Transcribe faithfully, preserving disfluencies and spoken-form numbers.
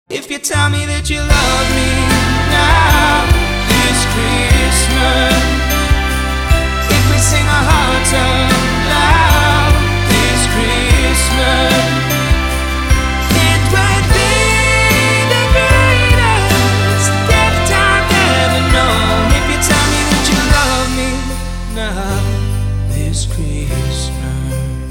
If you tell me that you love me now, this Christmas, if we sing our hearts out loud this Christmas, it would be the greatest gift I've ever known. If you tell me that you love me now, this Christmas.